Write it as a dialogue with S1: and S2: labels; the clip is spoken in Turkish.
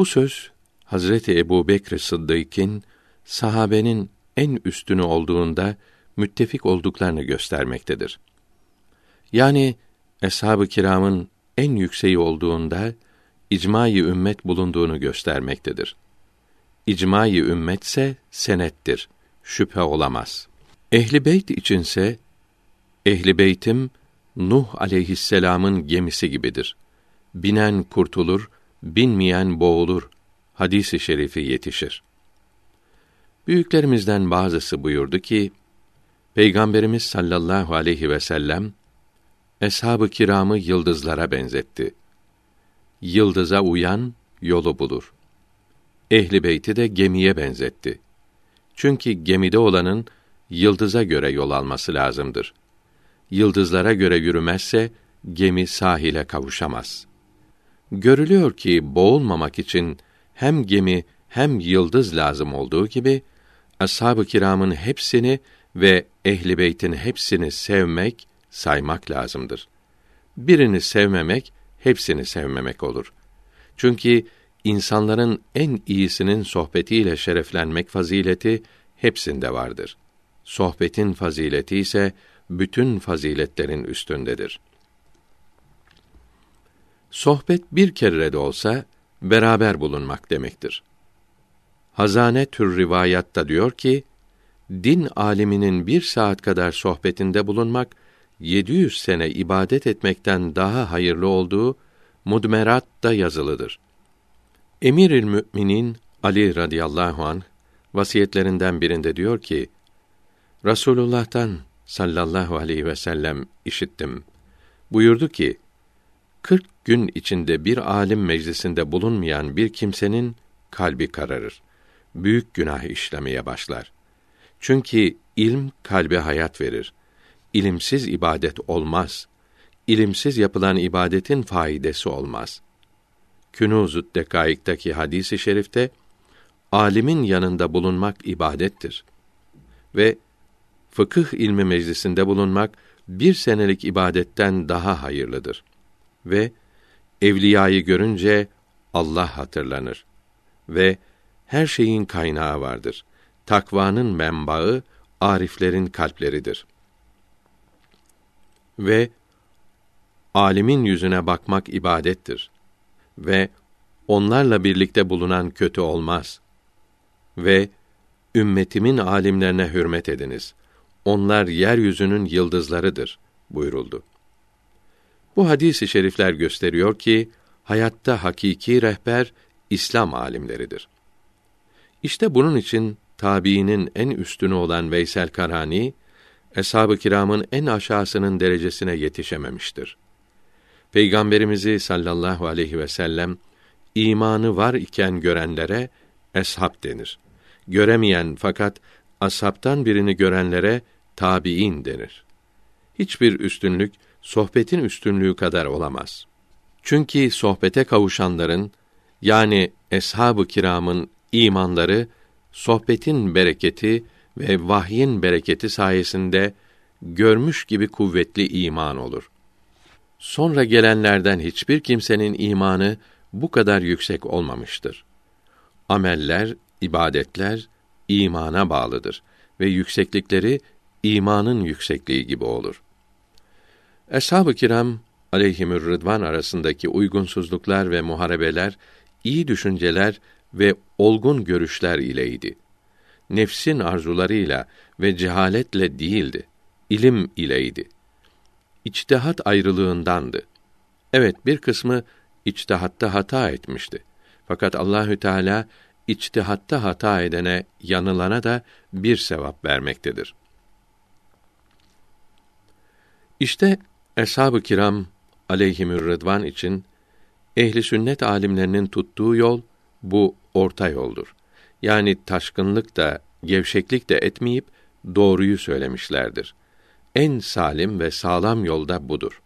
S1: Bu söz Hazreti Ebubekr Sıddık'ın sahabenin en üstünü olduğunda müttefik olduklarını göstermektedir. Yani eshab-ı kiramın en yükseği olduğunda icma-i ümmet bulunduğunu göstermektedir. İcma-i ümmetse senettir, şüphe olamaz. Ehli beyt içinse ehli beytim Nuh aleyhisselam'ın gemisi gibidir. Binen kurtulur, binmeyen boğulur. Hadis-i şerifi yetişir. Büyüklerimizden bazısı buyurdu ki, Peygamberimiz sallallahu aleyhi ve sellem eshab-ı kiramı yıldızlara benzetti. Yıldıza uyan yolu bulur. Ehli beyti de gemiye benzetti. Çünkü gemide olanın yıldıza göre yol alması lazımdır. Yıldızlara göre yürümezse gemi sahile kavuşamaz. Görülüyor ki boğulmamak için hem gemi hem yıldız lazım olduğu gibi ashab-ı kiramın hepsini ve ehli beytin hepsini sevmek, saymak lazımdır. Birini sevmemek, hepsini sevmemek olur. Çünkü insanların en iyisinin sohbetiyle şereflenmek fazileti hepsinde vardır. Sohbetin fazileti ise bütün faziletlerin üstündedir. Sohbet bir kere de olsa beraber bulunmak demektir. Hazane tür rivayatta diyor ki, din aliminin 1 saat kadar sohbetinde bulunmak, 700 sene ibadet etmekten daha hayırlı olduğu Mudmerat'ta yazılıdır. Emirül Müminin Ali radıyallahu anh vasiyetlerinden birinde diyor ki, Rasulullah'tan sallallahu aleyhi ve sellem işittim. Buyurdu ki, 40 gün içinde bir alim meclisinde bulunmayan bir kimsenin kalbi kararır. Büyük günah işlemeye başlar. Çünkü ilm kalbe hayat verir. İlimsiz ibadet olmaz. İlimsiz yapılan ibadetin faidesi olmaz. Künûz-ü Dekaik'taki hadis-i şerifte alimin yanında bulunmak ibadettir. Ve fıkıh ilmi meclisinde bulunmak 1 senelik ibadetten daha hayırlıdır. Ve evliyayı görünce Allah hatırlanır. Ve her şeyin kaynağı vardır. Takvanın menbaı ariflerin kalpleridir. Ve alimin yüzüne bakmak ibadettir. Ve onlarla birlikte bulunan kötü olmaz. Ve ümmetimin alimlerine hürmet ediniz. Onlar yeryüzünün yıldızlarıdır buyuruldu. Bu hadis-i şerifler gösteriyor ki hayatta hakiki rehber İslam alimleridir. İşte bunun için tabiinin en üstünü olan Veysel Karani, eshab-ı kiramın en aşağısının derecesine yetişememiştir. Peygamberimizi sallallahu aleyhi ve sellem imanı var iken görenlere eshab denir. Göremeyen fakat ashabtan birini görenlere tabiin denir. Hiçbir üstünlük sohbetin üstünlüğü kadar olamaz. Çünkü sohbete kavuşanların yani eshab-ı kiramın imanları sohbetin bereketi ve vahyin bereketi sayesinde görmüş gibi kuvvetli iman olur. Sonra gelenlerden hiçbir kimsenin imanı bu kadar yüksek olmamıştır. Ameller, ibadetler imana bağlıdır ve yükseklikleri imanın yüksekliği gibi olur. Eshab-ı kiram aleyhimür-rıdvan arasındaki uygunsuzluklar ve muharebeler iyi düşünceler ve olgun görüşler ileydi. Nefsin arzularıyla ve cehaletle değildi, ilim ileydi. İçtihat ayrılığındandı. Evet, bir kısmı içtihatta hata etmişti. Fakat Allahü Teala içtihatta hata edene, yanılana da bir sevap vermektedir. İşte eshab-ı kiram aleyhimür-rıdvan için ehli sünnet alimlerinin tuttuğu yol bu orta yoldur. Yani taşkınlık da, gevşeklik de etmeyip doğruyu söylemişlerdir. En salim ve sağlam yol da budur.